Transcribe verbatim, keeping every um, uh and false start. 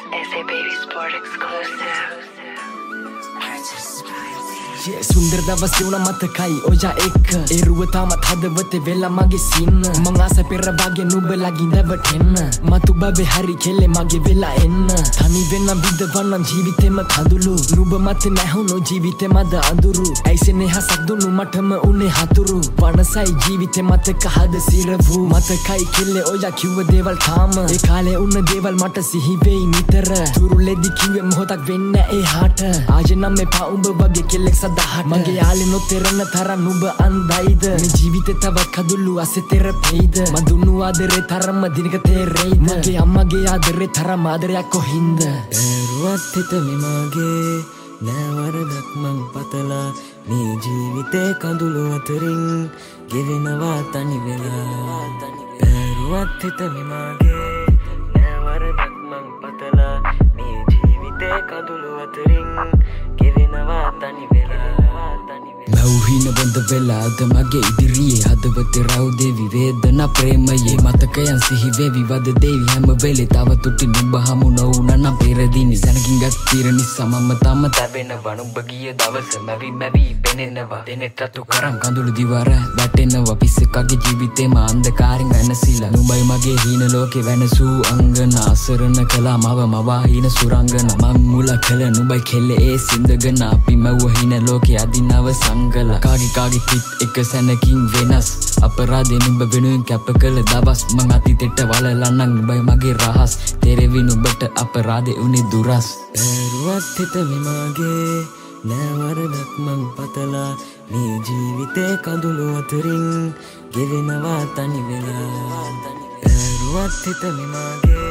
S A Baby Sport exclusive. Yeah, सुंदर दवस उना मत खाई ओजा एक एरुवता मत हदवते वेला मागे सीन मंगासा पेरा बागे नुब लागी never ten मतु बाबे हरी खेले मागे वेला एन थानी वेना बिद वनम जीविते म खादुलु नुब मत नहुनो जीविते मद अंदुरु ऐसे ने हसदुनु मठम उने हातुरु वनसाई जीविते मत कहद सिरवु मत खाई खेले ओजा किव देवल थाम ए काले उन देवल मट सिहि वेई नितर तुरुलेदि किवे मोहतक वेन्न ए हाट आज नमे पाउंब वगे केलेक මගේ යාලෙනො තෙරණ තරම් නුඹ අන්දයිද මේ ජීවිතේ තව කදුළු අසේ තෙරපෙයිද මදුණු ආදරේ තරම් දිනක තේරෙයිද මගේ අම්මගේ ආදරේ තරම් ආදරයක් කොහින්ද දරුවත් හිත මෙමගේ නෑවරදක් මං පතලා මේ ජීවිතේ කඳුළු අතරින් ගෙවෙනවා තනි වෙලා දරුවත් හිත මෙමගේ නෑවරදක් මං පතලා මේ ජීවිතේ කඳුළු අතරින් ගෙවෙනවා තනි වෙලා මව්හින බඳ වෙලාද මගේ ඉදිරියේ හදවතේ රවුදේවි වේදනා ප්‍රේමයේ මතකයන් සිහි වේවි වද දේවි හැම වෙලේ තව තුටි නුඹ හමු නොවුනා නම් පෙරදිනි සනකින් ගත් තීර නිසා මම තම තැවෙනවා නුඹ ගිය දවස මැවි මැවි පෙනෙනවා දෙනෙත් රතු කරන් කඳුළු දිවර වැටෙනවා පිස්සකගේ ජීවිතේම අන්ධකාරෙන් වෙනසිලා නුඹයි මගේ හීන ලෝකේ වෙනසූ අංගන අසරණ කළා මව මවා හීන සුරංගන මම මුල කළ නුඹයි කෙල්ලේ ඒ සින්දගෙන අපි මව්ව හීන ලෝකේ අදිනව සංගල කාගේ කාගේ කිත් එක සැනකින් වෙනස් අපරාධේ නුඹ වෙනුවෙන් කැප කළ දවස් මං අතීතෙට වලලා නම් නුඹයි මගේ රහස් තෙරෙවි නුඹට අපරාධේ උනේ දුරස් දරුවත් හිත මෙමගේ නෑවරදක් මං පතලා මේ ජීවිතේ කඳුළු අතරින් ගෙවෙනවා තනි වෙලා දරුවත් හිත මෙමගේ